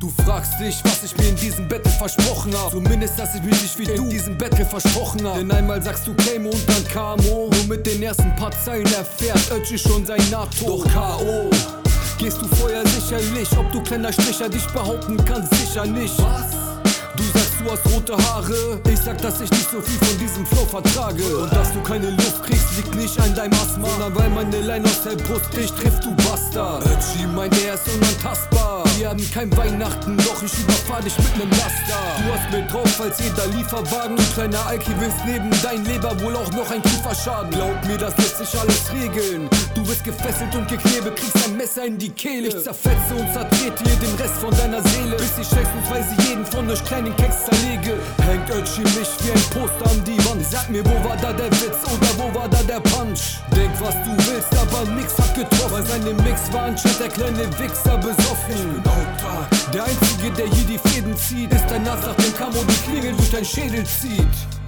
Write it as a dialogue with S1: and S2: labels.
S1: Du fragst dich, was ich mir in diesem Battle versprochen hab. Zumindest, dass ich mich nicht wie du in diesem Battle versprochen hab. Denn einmal sagst du Claim und dann Camo. Nur mit den ersten paar Zeilen erfährt Ötzi schon sein NATO. Doch K.O. Gehst du vorher sicherlich, ob du kleiner Stricher dich behaupten kannst, sicher nicht. Was? Du sagst, du hast rote Haare. Ich sag, dass ich nicht so viel von diesem Flow vertrage. Und dass du keine Luft kriegst, liegt nicht an deinem Asthma, sondern weil meine Line aus der Brust dich trifft, du Bastard. Ötzi meint, er ist unantastbar. Wir haben kein Weihnachten, doch ich überfahr dich mit nem Laster. Du hast mir drauf als jeder Lieferwagen. Du kleiner Alki willst neben dein Leber wohl auch noch ein Kieferschaden. Glaub mir, das lässt sich alles regeln. Du wirst gefesselt und geknebelt, kriegst ein Messer in die Kehle. Ich zerfetze und zertrete dir den Rest von deiner Seele, bis ich schätzungsweise jeden von euch kleinen Keks zerlege. Hängt Ötzi mich wie ein Poster an die Wand. Sag mir, wo war da der Witz oder wo war da der Punch? Denk, was du willst, aber nix hat getroffen. Bei seinem Mix war anscheinend der kleine Wichser besoffen. Ich bin Autor. Der Einzige, der hier die Fäden zieht, ist ein Nass, nach dem Camo die Klingel durch dein Schädel zieht.